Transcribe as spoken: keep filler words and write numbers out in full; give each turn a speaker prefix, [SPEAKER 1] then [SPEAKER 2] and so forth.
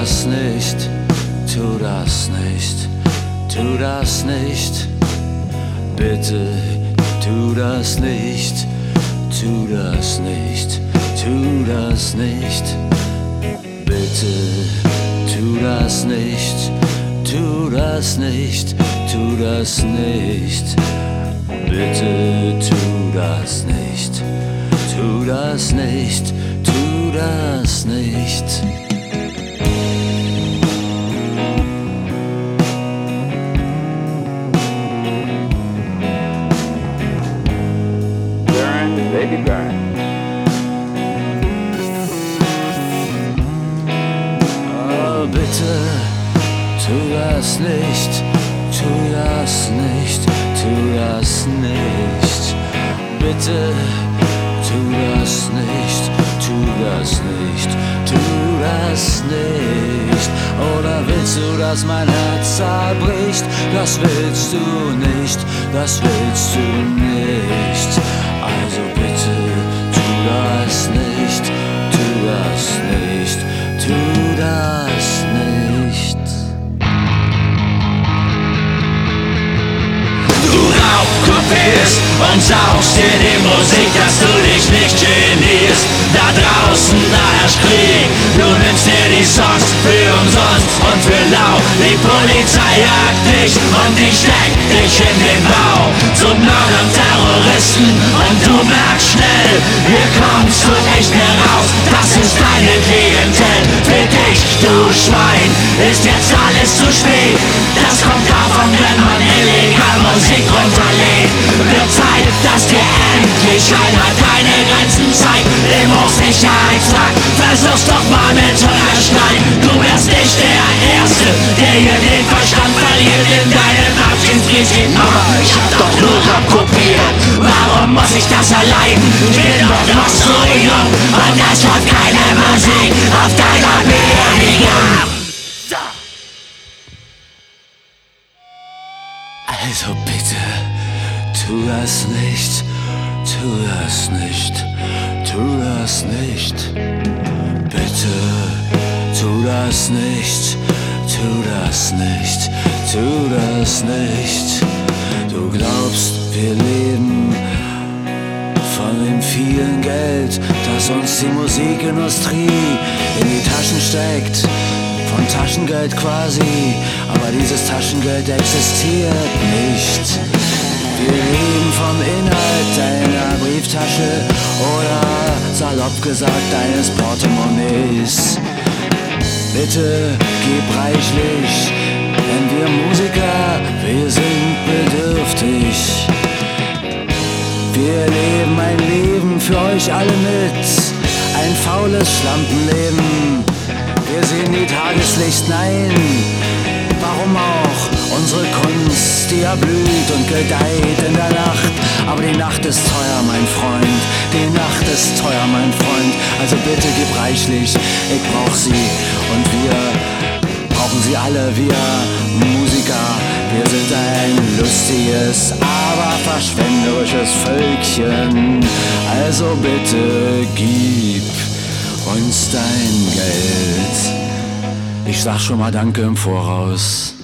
[SPEAKER 1] das nicht, tu das nicht, tu das nicht. Bitte, tu das nicht, tu das nicht, tu das nicht. Bitte, tu das nicht, tu das nicht, tu das nicht. Bitte, tu das nicht, tu das nicht, tu das nicht.
[SPEAKER 2] Baby burn.
[SPEAKER 1] Oh, bitte, tu das nicht, tu das nicht, tu das nicht. Bitte, tu das nicht, tu das nicht, tu das nicht. Oder willst du, dass mein Herz zerbricht? Das willst du nicht, das willst du nicht. Also bitte, tu das nicht, tu das nicht, tu das nicht.
[SPEAKER 3] Du raubkopierst und saugst dir die Musik, dass du dich nicht genierst. Da draußen, da herrscht Krieg, du nimmst dir die Songs für umsonst und für lau. Die Polizei jagt dich und die steckt dich in den Bau zum Mörder und Terroristen. Und du merkst schnell, hier kommst du nicht mehr raus. Das ist deine Klientel, für dich, du Schwein, ist jetzt alles zu spät. Das kommt davon, wenn man illegal Musik runterlädt. Wird Zeit, dass dir endlich einer deine Grenzen zeigt. Im Hochsicherheitstrakt, versuch's doch mal mit Hungerschneiden. Du wärst nicht der Erste, der hier den Verstand verliert in deinem Abschiedsriesig. Aber ich hab doch nur kopiert. Warum muss ich das erleiden? Ich bin doch noch so jung und es läuft keine Musik auf deiner Beerdigung.
[SPEAKER 1] Also bitte, tu das nicht, tu das nicht, tu das nicht. Bitte, tu das nicht, tu das nicht, tu das nicht. Du glaubst, wir leben von dem vielen Geld, das uns die Musikindustrie in die Taschen steckt. Von Taschengeld quasi, aber dieses Taschengeld existiert nicht. Wir leben vom Inhalt deiner Brieftasche oder salopp gesagt deines Portemonnaies. Bitte gib reichlich, denn wir Musiker, wir sind bedürftig. Wir leben ein Leben für euch alle mit, ein faules Schlampenleben. Wir sehen die Tageslicht, nein, warum auch? Unsere Kunst, die erblüht und gedeiht in der Nacht. Aber die Nacht ist teuer, mein Freund, die Nacht ist teuer, mein Freund. Also bitte gib reichlich, ich brauch sie und wir brauchen sie alle, wir Musiker. Wir sind ein lustiges, aber verschwenderisches Völkchen. Also bitte gib uns dein Geld. Ich sag schon mal Danke im Voraus.